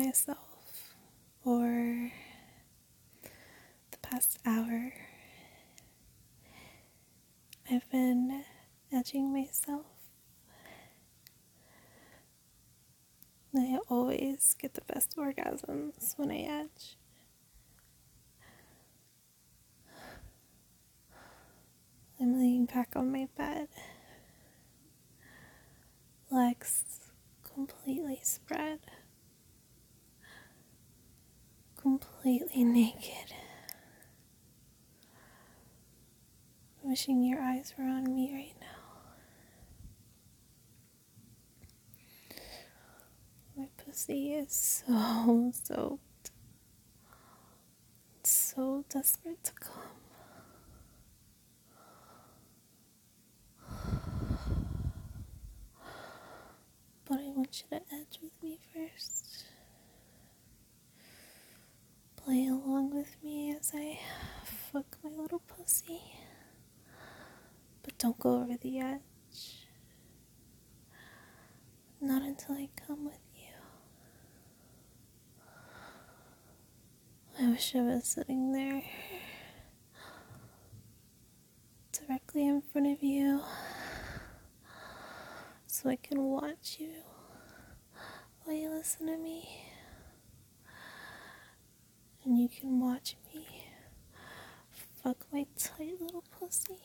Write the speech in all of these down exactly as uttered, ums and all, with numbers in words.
myself for the past hour. I've been edging myself. I always get the best orgasms when I edge. I'm laying back on my bed, legs completely spread, completely naked. Wishing your eyes were on me right now. My pussy is so soaked, so desperate to come. But I want you to edge with me first. Play along with me as I fuck my little pussy. But don't go over the edge. Not until I come with you. I wish I was sitting there, directly in front of you, so I can watch you while you listen to me. And you can watch me fuck my tight little pussy.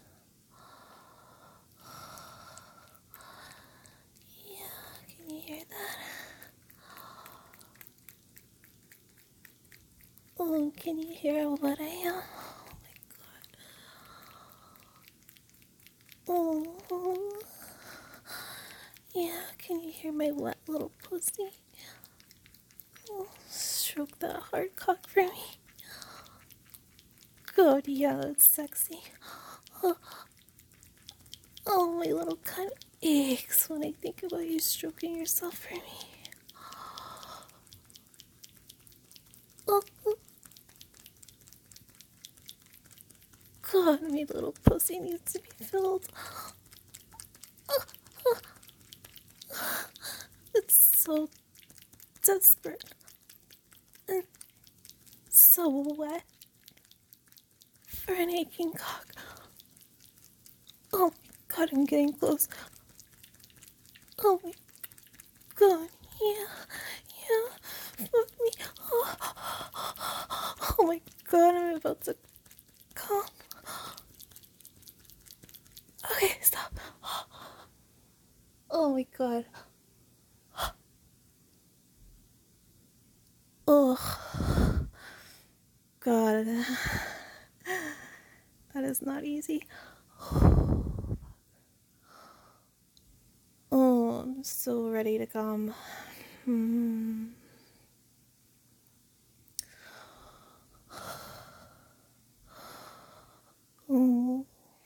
Yeah, can you hear that? Oh, can you hear what I am? Oh my god. Oh. Yeah, can you hear my wet little pussy? Oh, stroke that hard cock for me. God, yeah, that's sexy. Oh, oh, my little cunt aches when I think about you stroking yourself for me. Oh, God, my little pussy needs to be filled. Oh, oh. It's so desperate and so wet for an aching cock. Oh my god, I'm getting close. Oh my god, yeah, yeah, fuck me. Oh, oh my god, I'm about to come. Okay, stop. Oh my god. Oh, god. That is not easy. Oh, I'm so ready to come. Hmm. Oh,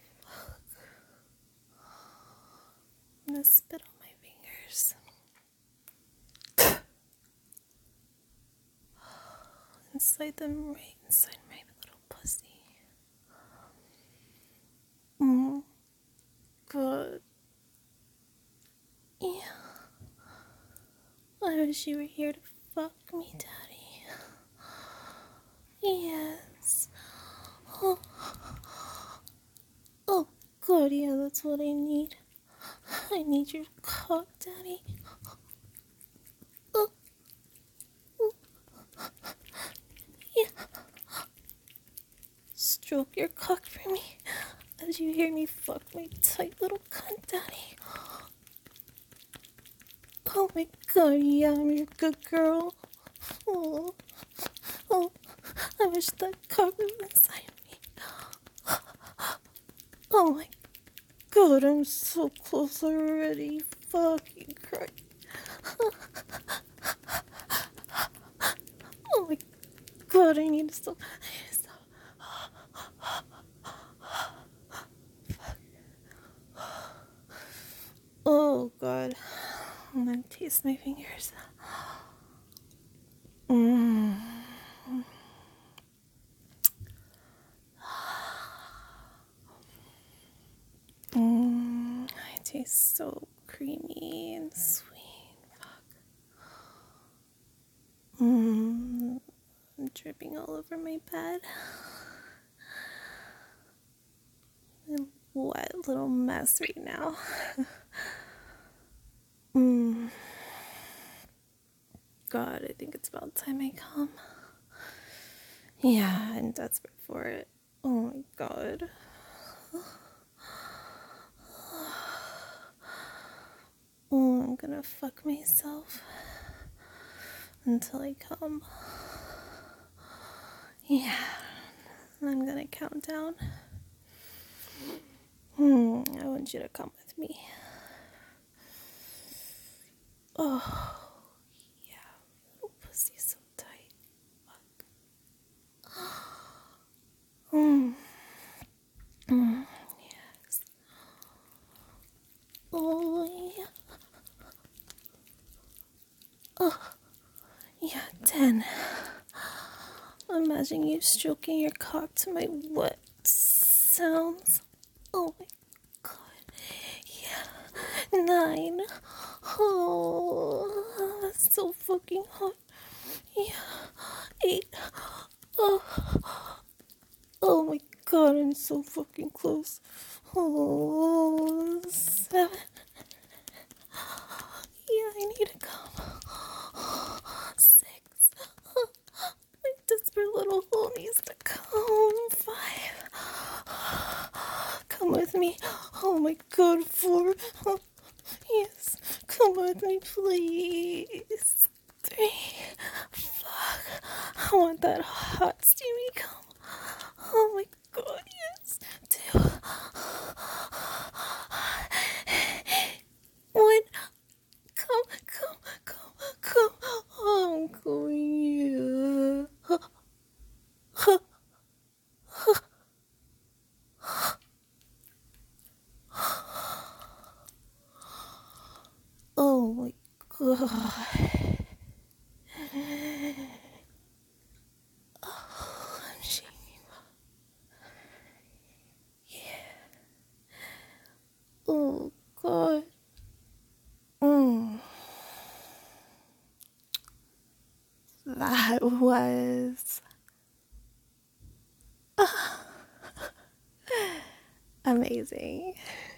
I'm gonna spit on my fingers. Inside them, right inside my little pussy. Mm. Good. Yeah. I wish you were here to fuck me, Daddy. Yes. Oh. Oh, God, yeah, that's what I need. I need your cock, Daddy. Oh. Yeah. Stroke your cock for me as you hear me fuck my tight little cunt, Daddy. Oh my god, yeah, I'm your good girl. Oh, oh, I wish that cock was inside me. Oh my god, I'm so close already. Fucking Christ. Oh my god, I need to stop. I need to stop. Oh god. I'm gonna taste my fingers. Mm. Mm. It tastes so creamy and sweet. Fuck. Mm, I'm dripping all over my bed. I'm a wet little mess right now. mm. God, I think it's about time I come. Yeah, I'm desperate for it. Oh my God. Oh, I'm gonna fuck myself until I come. Yeah, I'm gonna count down. Hmm, I want you to come with me. Oh, yeah, little pussy's so tight. Fuck. Mm. Mm, yes. Oh, yeah. Oh, yeah, ten. Imagine you stroking your cock to my wet sounds. Oh my God. Yeah. Nine. Oh, that's so fucking hot. Yeah. Eight. Oh. Oh my God, I'm so fucking close. Oh, seven. Yeah, I need to come. Six. My desperate little hole needs to come. Five. Come with me. Oh my God, four. Oh, yes, come with me, please. Three. Fuck. I want that hot, steamy cum. Oh my God, yes. Two. One. Come, come, come, come. Oh, I'm going here. Oh my God. Oh, I'm shaking. Yeah. Oh God. Mm. That was amazing.